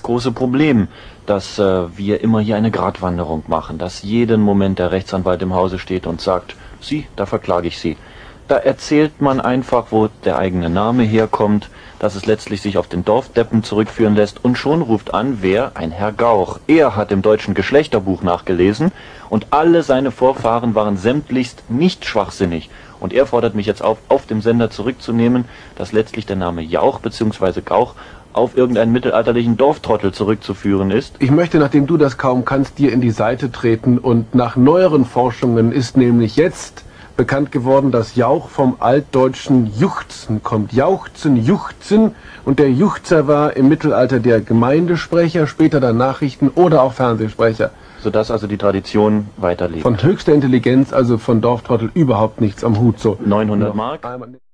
große Problem, dass wir immer hier eine Gratwanderung machen, dass jeden Moment der Rechtsanwalt im Hause steht und sagt, Sie, da verklage ich Sie. Da erzählt man einfach, wo der eigene Name herkommt, dass es letztlich sich auf den Dorfdeppen zurückführen lässt und schon ruft an, wer? Ein Herr Gauch. Er hat im deutschen Geschlechterbuch nachgelesen und alle seine Vorfahren waren sämtlichst nicht schwachsinnig. Und er fordert mich jetzt auf dem Sender zurückzunehmen, dass letztlich der Name Jauch bzw. Gauch auf irgendeinen mittelalterlichen Dorftrottel zurückzuführen ist. Ich möchte, nachdem du das kaum kannst, dir in die Seite treten und nach neueren Forschungen ist nämlich jetzt bekannt geworden, dass Jauch vom altdeutschen Juchzen kommt. Jauchzen, Juchzen, und der Juchzer war im Mittelalter der Gemeindesprecher, später der Nachrichten- oder auch Fernsehsprecher. Sodass also die Tradition weiterlebt. Von höchster Intelligenz, also von Dorftrottel, überhaupt nichts am Hut. So 900 Mark.